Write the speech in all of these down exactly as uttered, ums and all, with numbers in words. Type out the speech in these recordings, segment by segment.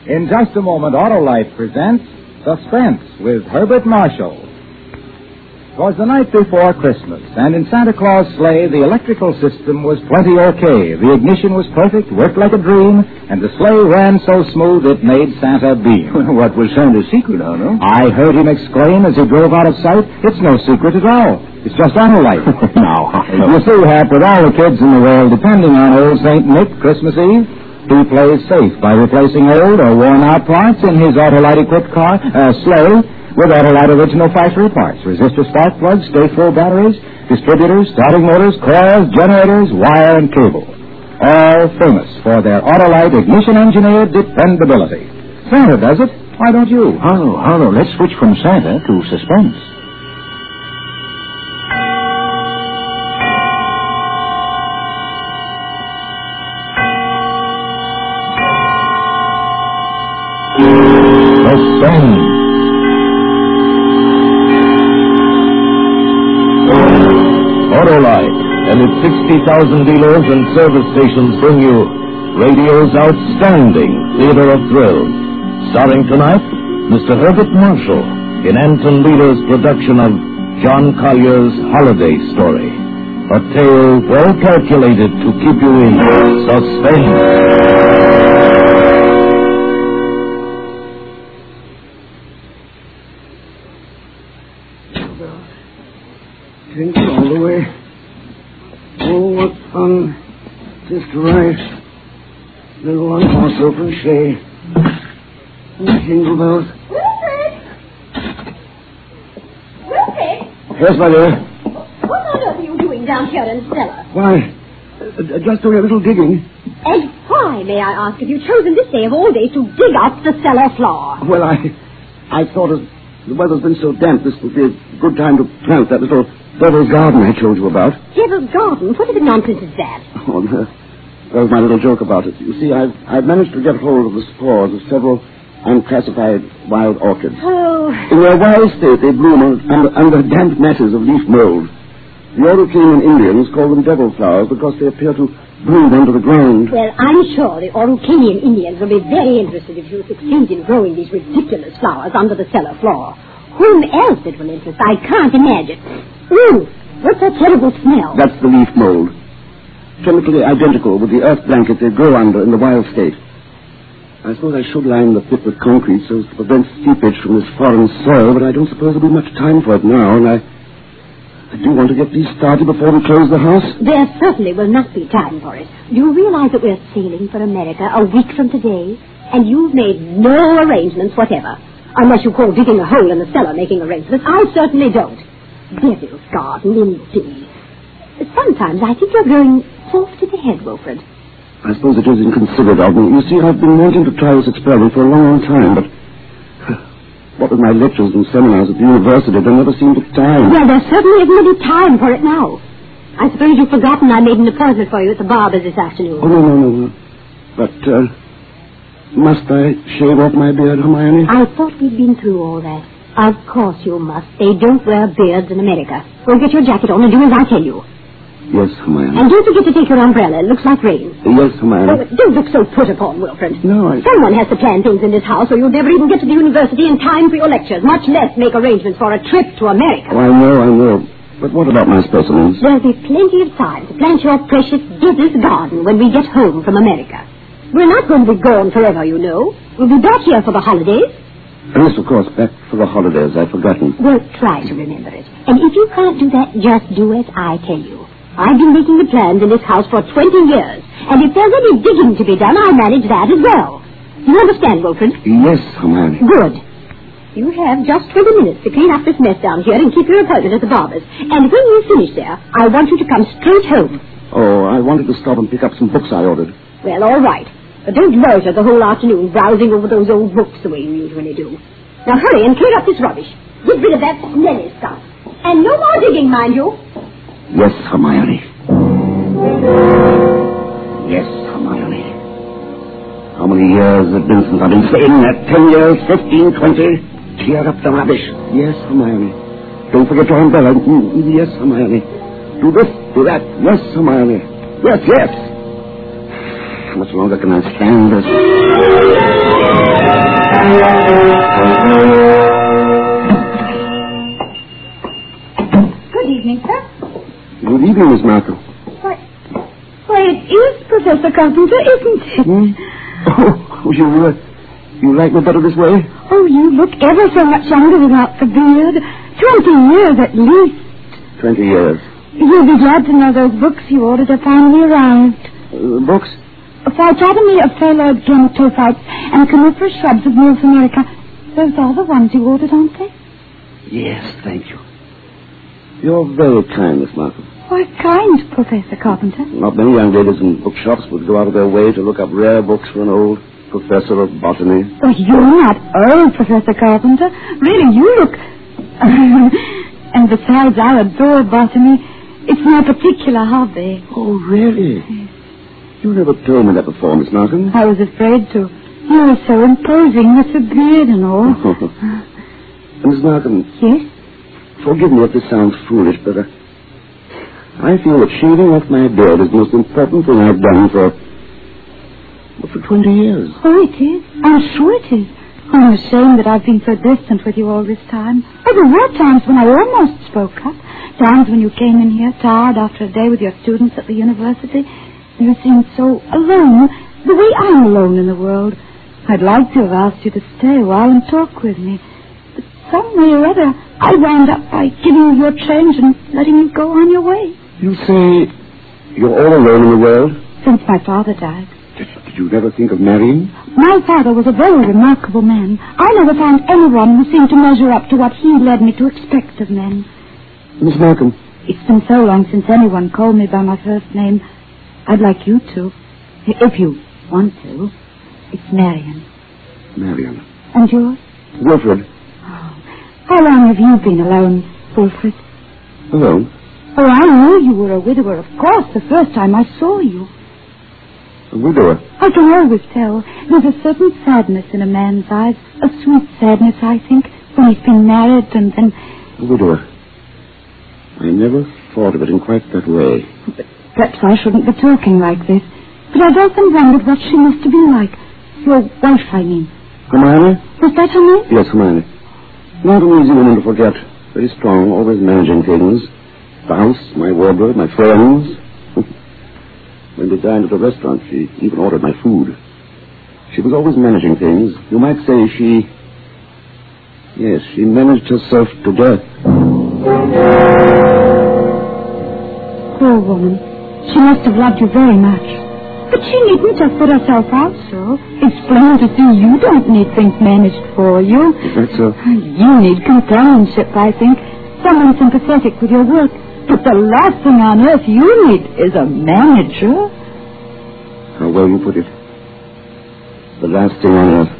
In just a moment, Autolite presents Suspense with Herbert Marshall. It was the night before Christmas, and in Santa Claus' sleigh, the electrical system was plenty okay. The ignition was perfect, worked like a dream, and the sleigh ran so smooth it made Santa beam. What was Santa's secret, Arno? I heard him exclaim as he drove out of sight, "It's no secret at all. It's just Autolite." Now, You see, Hap, with all the kids in the world depending on old Saint Nick Christmas Eve, he plays safe by replacing old or worn-out parts in his Autolite-equipped car, uh, sleigh, with Autolite original factory parts: resistor spark plugs, stay-full batteries, distributors, starting motors, coils, generators, wire, and cable. All famous for their Autolite ignition-engineered dependability. Santa does it. Why don't you? Arno, Arno, let's switch from Santa to suspense. Suspense. Autolite and its sixty thousand dealers and service stations bring you radio's outstanding theater of thrills. Starring tonight, Mister Herbert Marshall in Anton Wheeler's production of John Collier's Holiday Story. A tale well calculated to keep you in suspense. Jingle all the way. Oh, what fun. Just right. Little one-horse open sleigh. Jingle bells. Wilfred! Wilfred! Yes, my dear. What on earth are you doing down here in the cellar? Why, uh, just doing a little digging. And why, may I ask, have you chosen this day of all days to dig up the cellar floor? Well, I I thought as the weather's been so damp, this would be a good time to plant that little Devil's Garden I told you about. Devil's Garden? What sort of nonsense is that? Oh, no. That was my little joke about it. You see, I've, I've managed to get hold of the spores of several unclassified wild orchids. Oh. In their wild state, they bloom under, under damp masses of leaf mold. The Araucanian Indians call them devil flowers because they appear to bloom under the ground. Well, I'm sure the Araucanian Indians will be very interested if you succeed in growing these ridiculous flowers under the cellar floor. Whom else it will interest, I can't imagine. Ooh, what's that terrible smell? That's the leaf mold. Chemically identical with the earth blanket they grow under in the wild state. I suppose I should line the pit with concrete so as to prevent seepage from this foreign soil, but I don't suppose there'll be much time for it now, and I, I do want to get these started before we close the house. There certainly will not be time for it. Do you realize that we're sailing for America a week from today, and you've made no arrangements whatever? Unless you call digging a hole in the cellar making arrangements. I certainly don't. Devil's Garden, indeed. Sometimes I think you're growing soft in the head, Wilfred. I suppose it is inconsiderate of me. You see, I've been wanting to try this experiment for a long, long time, but what with my lectures and seminars at the university, there never seemed a time. Well, there certainly isn't any time for it now. I suppose you've forgotten I made an appointment for you at the barber's this afternoon. Oh, no, no, no, no. But, uh... must I shave off my beard, Hermione? I thought we'd been through all that. Of course you must. They don't wear beards in America. Go get your jacket on and do as I tell you. Yes, Hermione. And don't forget to take your umbrella. It looks like rain. Yes, Hermione. Oh, don't look so put upon, Wilfred. No, I... Someone has to plan things in this house or you'll never even get to the university in time for your lectures, much less make arrangements for a trip to America. Oh, I know, I know. But what about my specimens? There'll be plenty of time to plant your precious Devil's Garden when we get home from America. We're not going to be gone forever, you know. We'll be back here for the holidays. Yes, of course, back for the holidays. I'd forgotten. Well, try to remember it. And if you can't do that, just do as I tell you. I've been making the plans in this house for twenty years. And if there's any digging to be done, I'll manage that as well. Do you understand, Wilfred? Yes, Hermione. Good. You have just twenty minutes to clean up this mess down here and keep your appointment at the barber's. And when you finish there, I want you to come straight home. Oh, I wanted to stop and pick up some books I ordered. Well, all right. But don't loiter the whole afternoon browsing over those old books the way you usually do. Now hurry and clear up this rubbish. Get rid of that smelly stuff. And no more digging, mind you. Yes, Hermione. Yes, Hermione. How many years has it been since I've been saying that? Ten years, fifteen, twenty? Clear up the rubbish. Yes, Hermione. Don't forget your umbrella. Yes, Hermione. Do this, do that. Yes, Hermione. Yes, yes. How much longer can I stand this? Markham. Why, why, it is Professor Carpenter, isn't it? Hmm? Oh, you, uh, you like me better this way? Oh, you look ever so much younger without the beard. Twenty years at least. Twenty years. You'll be glad to know those books you ordered have finally arrived. Uh, books? Phytotomy of phaloid gametophytes and coniferous shrubs of North America. Those are the ones you ordered, aren't they? Yes, thank you. You're very kind, Miss Markham. Why kind, Professor Carpenter? Not many young ladies in bookshops would go out of their way to look up rare books for an old professor of botany. But you're not old, Professor Carpenter. Really, you look... and besides, I adore botany. It's my particular hobby. Oh, really? Yes. You never told me that before, Miss Markham. I was afraid to. You were so imposing with the beard and all. Miss Markham. Yes? Forgive me if this sounds foolish, but uh, I feel that shaving off my beard is the most important thing I've done for... well, for twenty years. Oh, it is. I'm sure it is. I'm ashamed that I've been so distant with you all this time. Oh, there were times when I almost spoke up. Times when you came in here tired after a day with your students at the university. You seemed so alone, the way I'm alone in the world. I'd like to have asked you to stay a while and talk with me. But some way or other, I wound up by giving you your change and letting you go on your way. You say you're all alone in the world? Since my father died. Did, did you never think of marrying? My father was a very remarkable man. I never found anyone who seemed to measure up to what he led me to expect of men. Miss Markham. It's been so long since anyone called me by my first name. I'd like you to, if you want to. It's Marion. Marion. And yours? Wilfred. Oh, how long have you been alone, Wilfred? Alone? Oh, I knew you were a widower, of course, the first time I saw you. A widower? I can always tell. There's a certain sadness in a man's eyes, a sweet sadness, I think, when he's been married and then... A widower. I never thought of it in quite that way. But perhaps I shouldn't be talking like this. But I've often wondered what she must have been like. Your wife, I mean. Hermione? Was that her name? Yes, Hermione. Not an easy woman to forget. Very strong, always managing things. The house, my wardrobe, my friends. When we dined at a restaurant, she even ordered my food. She was always managing things. You might say she... Yes, she managed herself to death. Poor woman. She must have loved you very much. But she needn't have put herself out so. It's plain to see you don't need things managed for you. Is that so? You need companionship, I think. Someone sympathetic with your work. But the last thing on earth you need is a manager. How well you put it. The last thing on earth.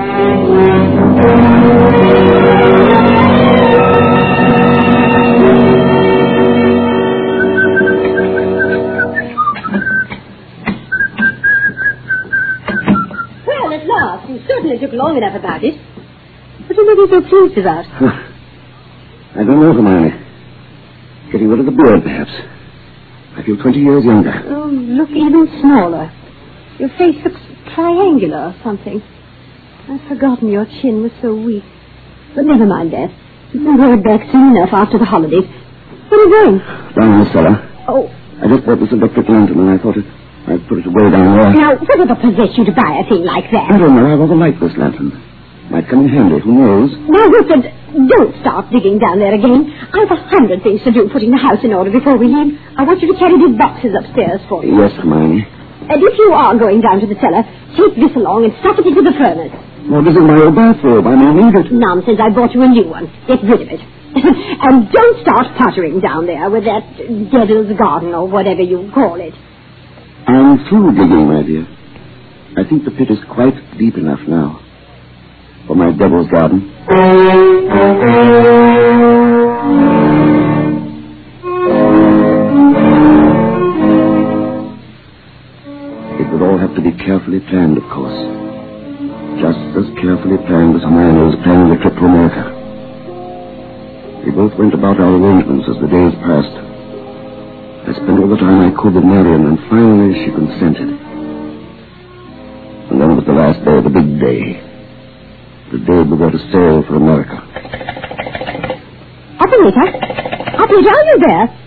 Well, at last. You certainly took long enough about it. What are you so pleased about? I don't know, Hermione. Getting rid of the beard, perhaps. I feel twenty years younger. Oh, look even smaller. Your face looks triangular or something. I've forgotten your chin was so weak. But never mind that. We'll have it back soon enough after the holidays. What are you doing? Down in the cellar. Oh. I just bought this electric lantern and I thought it, I'd put it away down there. Now, whatever possessed you to buy a thing like that? I don't know. I rather like this lantern. Might come in handy. Who knows? Now, Wilfred, don't start digging down there again. I've a hundred things to do putting the house in order before we leave. I want you to carry these boxes upstairs for me. Yes, Hermione. And if you are going down to the cellar, take this along and stuff it into the furnace. Well, this is my old bathrobe. I may need it. Nonsense. I bought you a new one. Get rid of it. And don't start puttering down there with that devil's garden or whatever you call it. I'm through digging, my dear. I think the pit is quite deep enough now for my devil's garden. It would all have to be carefully planned, of course. Just as carefully planned as Hermione was planning the trip to America. We both went about our arrangements as the days passed. I spent all the time I could with Marion, and finally she consented. And then was the last day, the big day. The day we were to sail for America. Operator? Operator, are you there?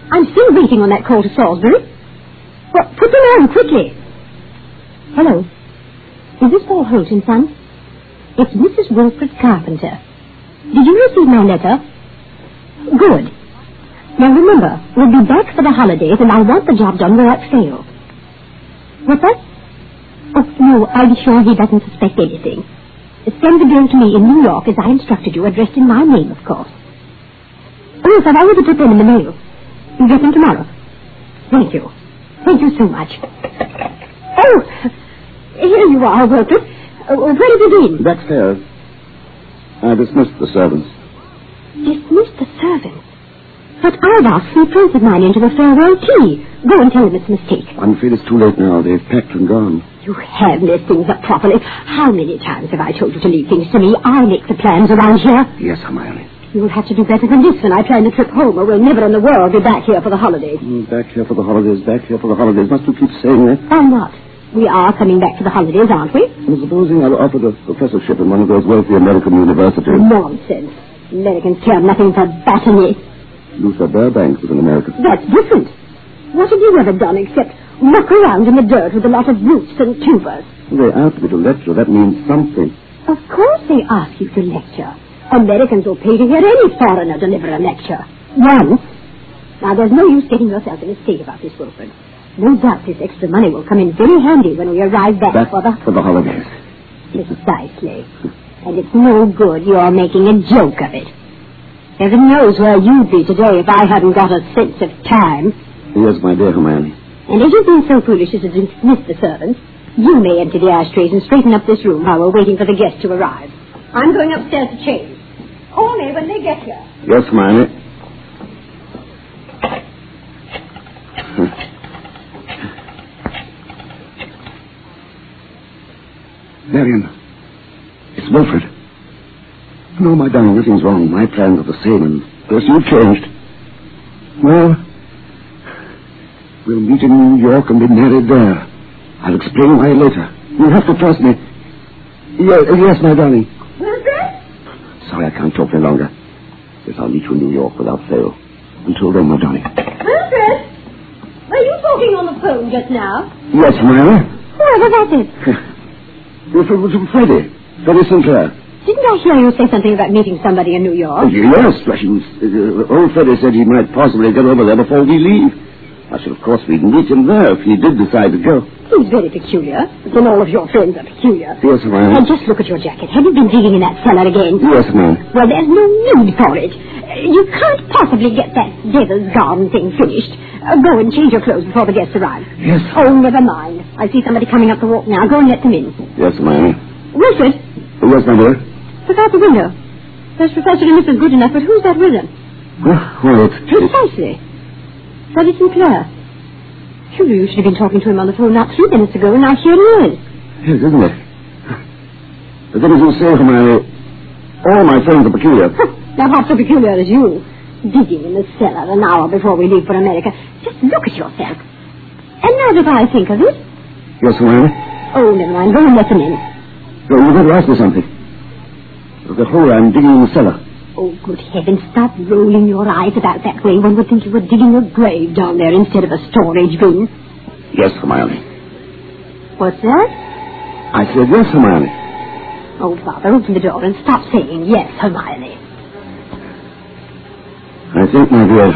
I'm still waiting on that call to Salisbury. Well, put them on quickly. Hello. Is this Paul Holt and Son? It's Missus Wilfred Carpenter. Did you receive my letter? Good. Now remember, we'll be back for the holidays and I want the job done without fail. What's that? Oh, no, I'm sure he doesn't suspect anything. Send the bill to me in New York as I instructed you, addressed in my name, of course. Oh, yes, I've already put them in the mail. You get them tomorrow. Thank you. Thank you so much. Oh, here you are, Wilfred. Uh, where have you been? Backstairs. I dismissed the servants. Dismissed the servants? But I've asked three friends of mine into the farewell tea. Go and tell them it's a mistake. I'm afraid it's too late now. They've packed and gone. You have left things up properly. How many times have I told you to leave things to me? I make the plans around here. Yes, Hermione. You'll have to do better than this when I plan the trip home, or we'll never in the world be back here for the holidays. Mm, back here for the holidays, back here for the holidays. Must you keep saying that? Why not? We are coming back for the holidays, aren't we? And supposing I were offered a professorship in one of those wealthy American universities. Nonsense. Americans care nothing for botany. Luther Burbank was an American. That's different. What have you ever done except muck around in the dirt with a lot of roots and tubers? They asked me to lecture. That means something. Of course they ask you to lecture. Americans will pay to hear any foreigner deliver a lecture. Once. Now, there's no use getting yourself in a state about this, Wilfred. No doubt this extra money will come in very handy when we arrive back, back for the... for the holidays. Precisely. And it's no good you're making a joke of it. Heaven knows where you'd be today if I hadn't got a sense of time. Yes, my dear Hermione. And if you've been so foolish as to dismiss the servants, you may empty the ashtrays and straighten up this room while we're waiting for the guests to arrive. I'm going upstairs to change. Call me when they get here. Yes, Hermione. Marion, it's Wilfred. No, my darling, nothing's wrong. My plans are the same, and first you've changed. Well, we'll meet in New York and be married there. I'll explain why later. You'll have to trust me. Yes, yes, my darling. Wilfred? Sorry, I can't talk any longer. Yes, I'll meet you in New York without fail. Until then, my darling. Wilfred? Were you talking on the phone just now? Yes, Hermione. Whoever that is. Wilfred was from Freddie. Freddie Sinclair. Didn't I hear you say something about meeting somebody in New York? Oh, yes, he was, uh, old Freddie said he might possibly get over there before we leave. I said, of course, we'd meet him there if he did decide to go. He's very peculiar. Then all of your friends are peculiar. Yes, Hermione. And just look at your jacket. Have you been digging in that cellar again? Yes, ma'am. Well, there's no need for it. You can't possibly get that devil's garden thing finished. Uh, go and change your clothes before the guests arrive. Yes. Oh, never mind. I see somebody coming up the walk now. Go and let them in. Yes, Hermione. Wilfred? Yes, my dear. Look out the window. There's Professor and Missus Goodenough, but who's that with them? Well, well it's... Precisely. Freddie Sinclair. Sure, you should have been talking to him on the phone not three minutes ago, and now here he is. Yes, isn't it? But then as you say, Hermione, all my friends are peculiar. Not half so peculiar as you. Digging in the cellar an hour before we leave for America. Just look at yourself. And now that I think of it... Yes, Hermione? Oh, never mind. Go and let them in. No, you've got to ask me something. The hole I'm digging in the cellar. Oh, good heavens, stop rolling your eyes about that way. One would think you were digging a grave down there instead of a storage bin. Yes, Hermione. What's that? I said yes, Hermione. Oh, Father, open the door and stop saying yes, Hermione. I think, my dear,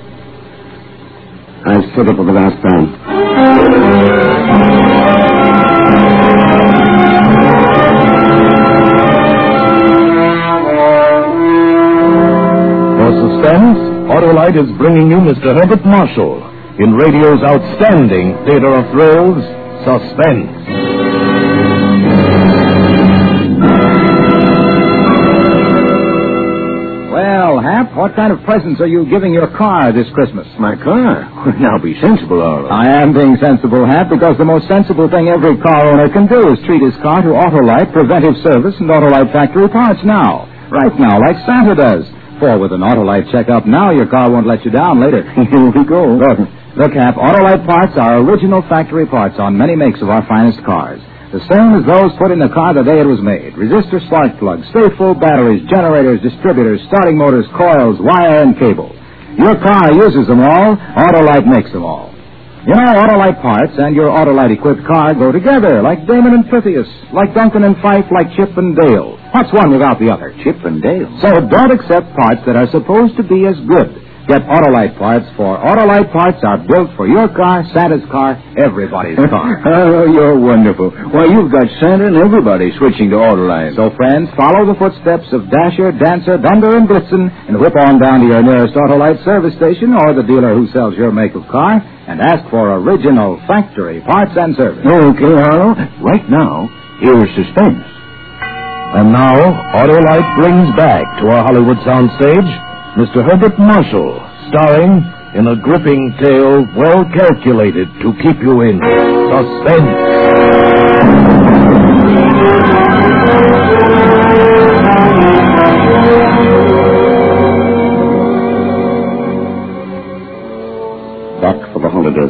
I've said it for the last time. Suspense, Autolite is bringing you Mister Herbert Marshall in radio's outstanding theater of thrills, Suspense. Well, Hap, what kind of presents are you giving your car this Christmas? My car? Well, now be sensible, all right. I am being sensible, Hap, because the most sensible thing every car owner can do is treat his car to Autolite preventive service and Autolite factory parts now. Right now, like Santa does. For with an Autolite checkup now, your car won't let you down later. Here we go. Look, look, Hap, Autolite parts are original factory parts on many makes of our finest cars. The same as those put in the car the day it was made. Resistor spark plugs, stay full batteries, generators, distributors, starting motors, coils, wire, and cable. Your car uses them all. Autolite makes them all. You know, Autolite parts and your Autolite-equipped car go together, like Damon and Pythias, like Duncan and Fife, like Chip and Dale. What's one without the other? Chip and Dale. So don't accept parts that are supposed to be as good. Get Autolite parts, for Autolite parts are built for your car, Santa's car, everybody's car. Oh, you're wonderful. Why, you've got Santa and everybody switching to Autolite. So, friends, follow the footsteps of Dasher, Dancer, Dunder, and Blitzen, and whip on down to your nearest Autolite service station or the dealer who sells your make of car, and ask for original factory parts and service. Okay, Harlow. Right now, here's Suspense. And now, Autolite brings back to our Hollywood soundstage Mister Herbert Marshall, starring in a gripping tale well calculated to keep you in suspense. Back for the holidays.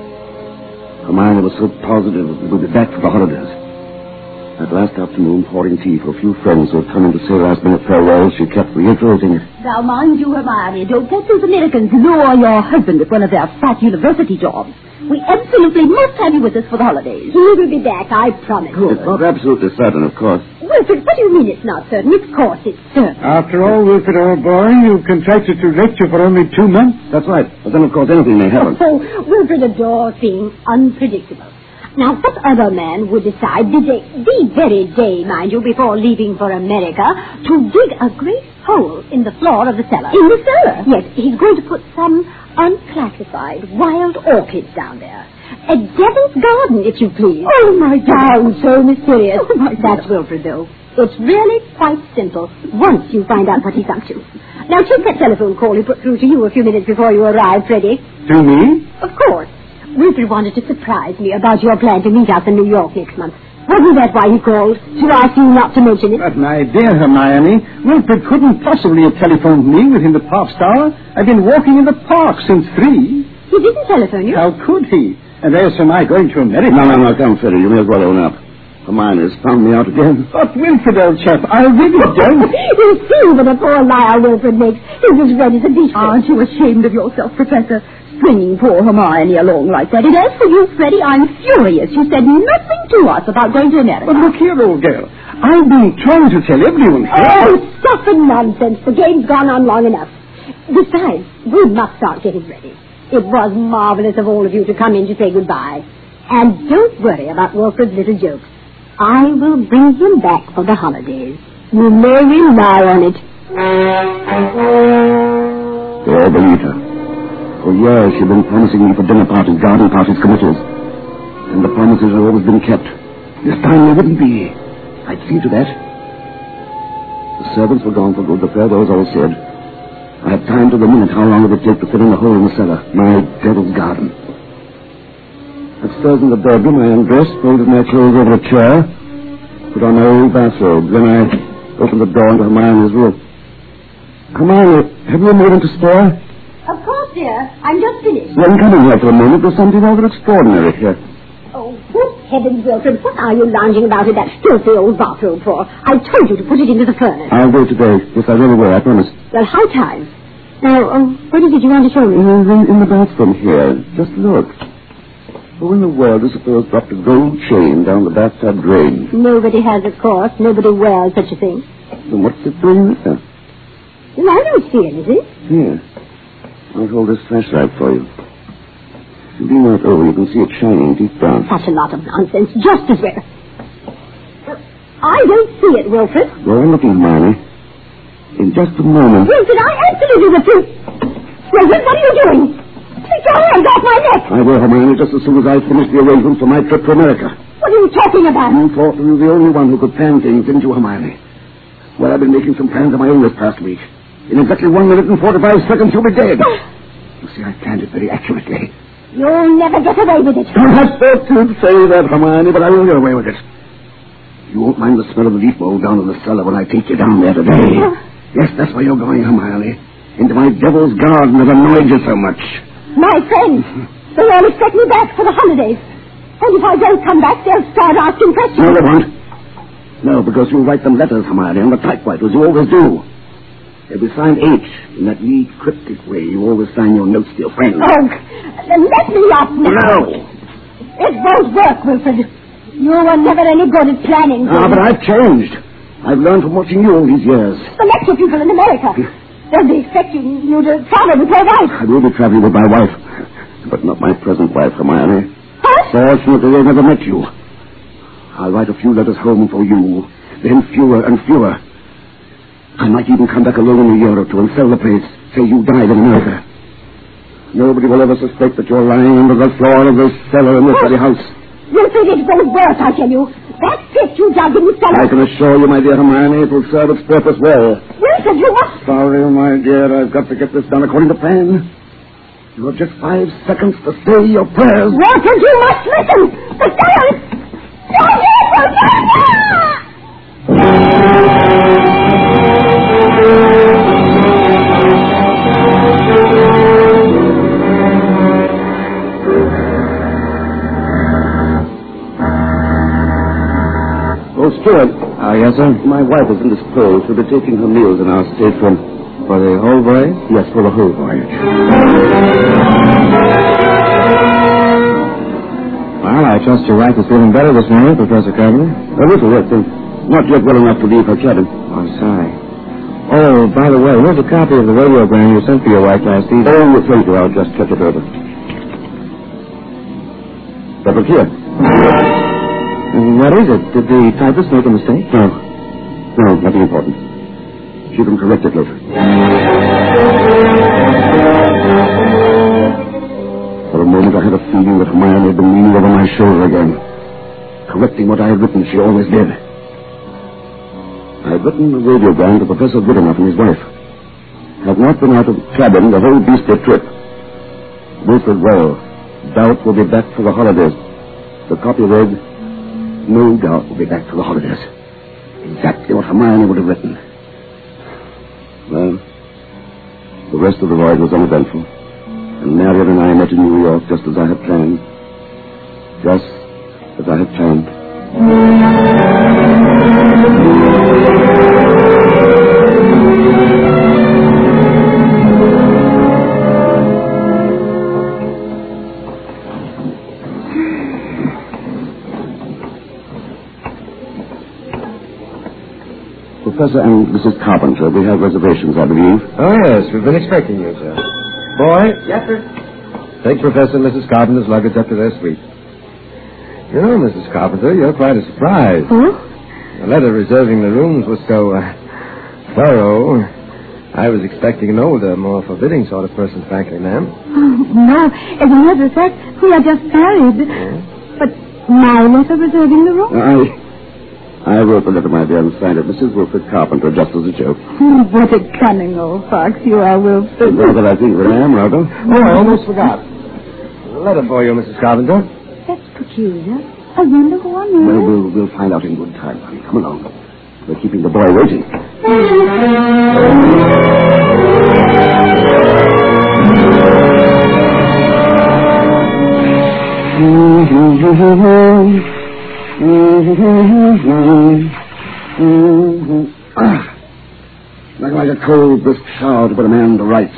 Hermione was so positive we would be back for the holidays. That last afternoon, pouring tea for a few friends who had come in to say last-minute farewell, she kept reiterating it. Now, mind you, Hermione, don't let those Americans lure your husband with one of their fat university jobs. We absolutely must have you with us for the holidays. He will be back, I promise. It's not absolutely certain, of course. Wilfred, what do you mean it's not certain? Of course it's certain. After all, Wilfred, old boy, you contracted to lecture for only two months. That's right. But then, of course, anything may happen. Oh, Wilfred adores being unpredictable. Now, what other man would decide the day, the very day, mind you, before leaving for America, to dig a great hole in the floor of the cellar? In the cellar? Yes, he's going to put some unclassified wild orchids down there. A devil's garden, if you please. Oh, my God. Sounds so mysterious. Oh, my That's Wilfred, though. It's really quite simple once you find out what he's up to. Now, take that telephone call he put through to you a few minutes before you arrived, Freddie. To me? Of course. Wilfred wanted to surprise me about your plan to meet us in New York next month. Wasn't that why he called? To ask you not to mention it? But, my dear Hermione, Wilfred couldn't possibly have telephoned me within the past hour. I've been walking in the park since three. He didn't telephone you? How could he? And there's some I going to America. No, no, no, come, Freddie. You may as well own up. Hermione has found me out again. But, Wilfred, old chap, I really don't. You see what a poor liar Wilfred makes. He's as red as a beef. Aren't you ashamed of yourself, Professor? Stringing poor Hermione along like that. And as for you, Freddie, I'm furious. You said nothing to us about going to America. But look here, old girl. I've been trying to tell everyone here. Oh, stuff and nonsense. The game's gone on long enough. Besides, we must start getting ready. It was marvelous of all of you to come in to say goodbye. And don't worry about Wilfred's little jokes. I will bring him back for the holidays. You may rely on it. They all believed her. For years she'd been promising me for dinner parties, garden parties, committees. And the promises had always been kept. This time they wouldn't be. I'd see to that. The servants were gone for good, the farewells all said. I had time to the minute how long it would take to fill in the hole in the cellar, my devil's garden. Upstairs in the bedroom, I undressed, folded my clothes over a chair, put on my old bathrobe. Then I opened the door into Hermione's room. Hermione, have you a moment to spare? Of course, dear. I'm just finished. Then coming here for a moment, there's something rather extraordinary here. Oh, good heavens, Wilfred, what are you lounging about in that filthy old bathrobe for? I told you to put it into the furnace. I'll go today. Yes, I really will, I promise. Well, how time? Now, um, what is it you want to show me? Uh, in, in the bathroom here. Just look. Who in the world is supposed dropped a gold chain down the bathtub drain? Nobody has, of course. Nobody wears such a thing. Then what's it doing there? Well, I don't see anything. Here. I'll hold this flashlight for you. If you lean right over, you can see it shining deep down. Such a lot of nonsense. Just as well. I don't see it, Wilfred. Go on looking, Hermione. In just a moment. Wilfred, I absolutely refuse. Wilfred, what are you doing? Take your hands off my neck. I will, Hermione, just as soon as I finish the arrangements for my trip to America. What are you talking about? You thought you were the only one who could plan things, didn't you, Hermione? Well, I've been making some plans of my own this past week. In exactly one minute and forty-five seconds, you'll be dead. You see, I planned it very accurately. You'll never get away with it. I thought you'd say that, Hermione, but I will get away with it. You won't mind the smell of the leaf mold down in the cellar when I take you down there today. Yes, that's where you're going, Hermione. Into my devil's garden that annoyed you so much. My friends, they all expect me back for the holidays. And if I don't come back, they'll start asking questions. No, they won't. No, because you'll write them letters, Hermione, on the typewriter, as you always do. It'll be signed H, in that neat, cryptic way you always sign your notes to your friends. Oh, then let me up now. No. It won't work, Wilfred. You were never any good at planning. Ah, but I've changed. I've learned from watching you all these years. The lecture people in America. They'll be expecting you to travel with your wife. I will be traveling with my wife, but not my present wife, Hermione. Huh? Fortunately, I never met you. I'll write a few letters home for you, then fewer and fewer. I might even come back alone in a year or two and sell the place, say you died in America. Nobody will ever suspect that you're lying under the floor of this cellar in this very house. Wilfred, it won't work, I tell you. That pit you dug in the cellar. I can assure you, my dear Hermione, it will serve its purpose well. Wilfred, you must... Sorry, my dear, I've got to get this done according to plan. You have just five seconds to say your prayers. Wilfred, you must listen. The cellar is... Don't Oh, Stuart. Ah, uh, yes, sir? My wife is indisposed. She'll be taking her meals in our stateroom. For the whole voyage? Yes, for the whole voyage. Well, I trust your wife is feeling better this morning, Professor Carpenter. A little, yes, sir. Not yet well enough to leave her cabin. I'm sorry. Oh, by the way, here's a copy of the radiogram you sent for your wife last evening. Oh, thank you. I'll just check it over. But look here. What is it? Did the typist make a mistake? No. No, nothing important. She can correct it later. For a moment I had a feeling that Hermione had been leaning over my shoulder again, correcting what I had written. She always did. I had written a radiogram to Professor Goodenough and his wife. Had not been out of the cabin the whole beastly trip. Wilfred well. Doubt will be back for the holidays. The copy read, no doubt will be back for the holidays. Exactly what Hermione would have written. Well, the rest of the voyage was uneventful. And Marion and I met in New York just as I had planned. Just as I had planned. Professor and Missus Carpenter, we have reservations, I believe. Oh, yes, we've been expecting you, sir. Boy? Yes, sir. Take Professor and Missus Carpenter's luggage up to their suite. You know, Missus Carpenter, you're quite a surprise. Huh? The letter reserving the rooms was so uh, thorough. I was expecting an older, more forbidding sort of person, frankly, ma'am. Oh, no. As a matter of fact, we are just married. Yeah. But my letter reserving the room? I... I wrote the letter, my dear, and signed it Missus Wilfred Carpenter, just as a joke. Oh, what a cunning old fox you are, Wilfred. Rather, I think, I am, rather. Oh, I almost forgot. A letter for you, Missus Carpenter. That's peculiar. I wonder who on earth... Well, we'll, we'll find out in good time, honey. Come along. We're keeping the boy waiting. Ah, like, like a cold, brisk shower to put a man to rights.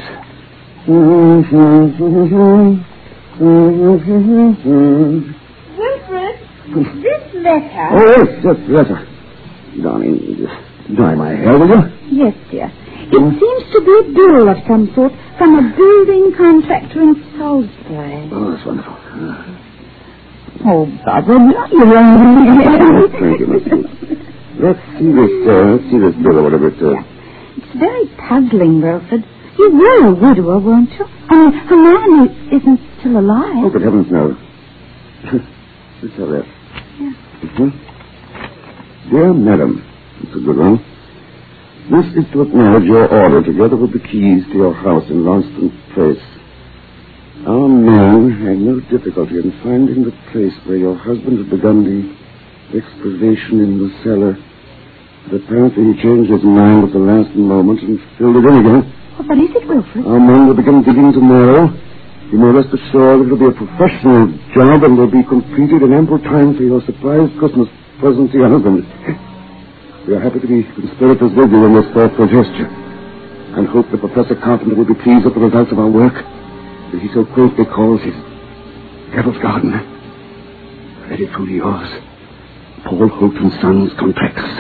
Wilfred, this letter... Oh, yes, yes, letter. Darling, just dry my hair, will you? Yes, dear. It seems to be a bill of some sort from a building contractor in Salisbury. Oh, that's wonderful. Uh, Oh, Barbara, you're only... Thank you, Miss Smith. Let's see this, uh, let's see this bill or whatever it is. It's very puzzling, Wilfred. You were a widower, weren't you? I mean, Hermione isn't still alive. Oh, good heavens, no. Let's have that. Yeah. Mm-hmm. Dear Madam, that's a good one. This is to acknowledge your order together with the keys to your house in Launceston Place. Our man had no difficulty in finding the place where your husband had begun the excavation in the cellar. But apparently he changed his mind at the last moment and filled it in again. Oh, what is it, Wilfred? Our men will begin digging tomorrow. You may rest assured that it will be a professional job and will be completed in ample time for your surprise Christmas present to your husband. We are happy to be conspirators with you in this thoughtful gesture. and hope that Professor Carpenter will be pleased with the results of our work, that he so quaintly calls his Devil's Garden. Very truly yours, Paul Holt and Sons, Contractors.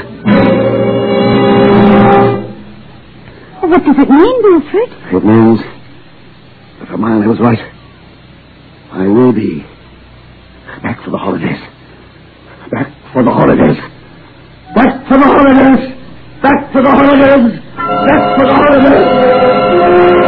What does it mean, Wilfred? It means that Hermione was right. I will be back for the holidays. Back for the holidays. Back for the holidays! Back for the holidays! Back for the holidays!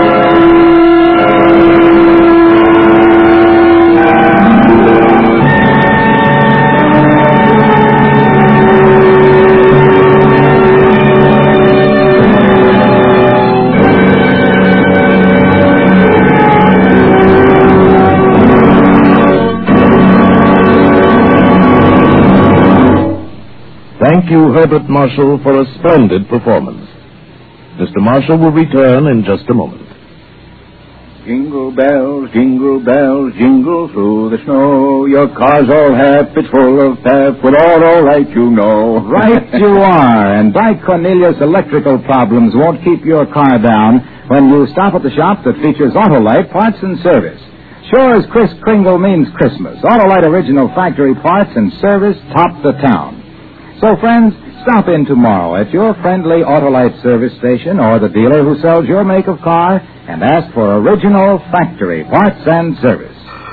Thank you, Herbert Marshall, for a splendid performance. Mister Marshall will return in just a moment. Jingle bells, jingle bells, jingle through the snow. Your car's all happy, it's full of pep, with auto light, you know. Right you are, and Dyke Cornelius electrical problems won't keep your car down when you stop at the shop that features Autolite parts and service. Sure as Kris Kringle means Christmas, Autolite original factory parts and service top the town. So, friends, stop in tomorrow at your friendly Autolite service station or the dealer who sells your make of car and ask for original factory parts and service.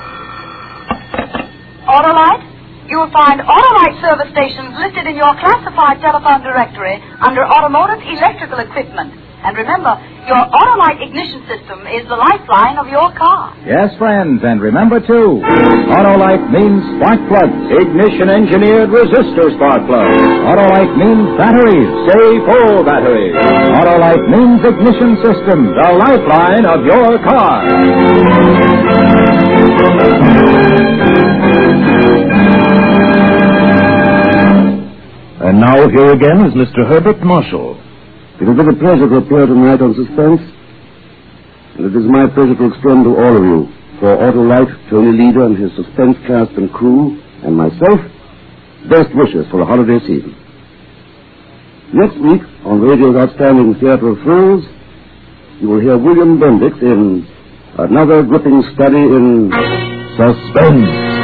Autolite? You will find Autolite service stations listed in your classified telephone directory under Automotive Electrical Equipment. And remember, your Autolite ignition system is the lifeline of your car. Yes, friends, and remember, too, Autolite means spark plugs. Ignition-engineered resistor spark plugs. Autolite means batteries. Stay full batteries. Autolite means ignition system, the lifeline of your car. And now here again is Mister Herbert Marshall. It has been a pleasure to appear tonight on Suspense, and it is my pleasure to extend to all of you, for Autolite, Tony Leader and his Suspense cast and crew, and myself, best wishes for the holiday season. Next week, on radio's outstanding Theater of Thrills, you will hear William Bendix in another gripping study in Suspense.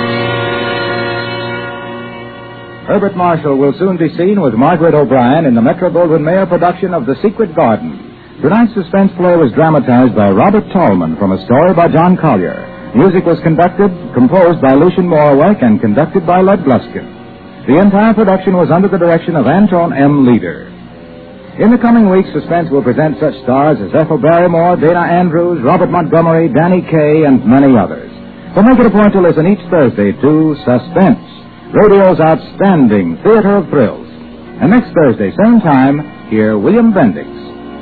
Herbert Marshall will soon be seen with Margaret O'Brien in the Metro-Goldwyn-Mayer production of The Secret Garden. Tonight's suspense play was dramatized by Robert Tallman from a story by John Collier. Music was conducted, composed by Lucien Moraweck and conducted by Lud Gluskin. The entire production was under the direction of Anton M. Leader. In the coming weeks, Suspense will present such stars as Ethel Barrymore, Dana Andrews, Robert Montgomery, Danny Kaye, and many others. So make it a point to listen each Thursday to Suspense, radio's outstanding Theater of Thrills. And next Thursday, same time, hear William Bendix.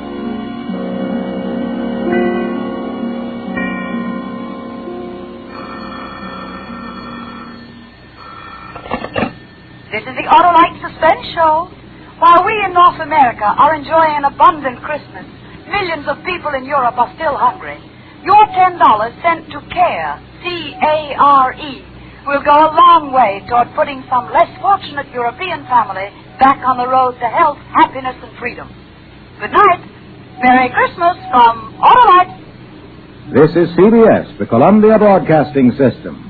This is the Autolite Suspense Show. While we in North America are enjoying an abundant Christmas, millions of people in Europe are still hungry. Your ten dollars sent to CARE, C A R E, will go a long way toward putting some less fortunate European family back on the road to health, happiness, and freedom. Good night. Merry Christmas from Autolite. This is C B S, the Columbia Broadcasting System.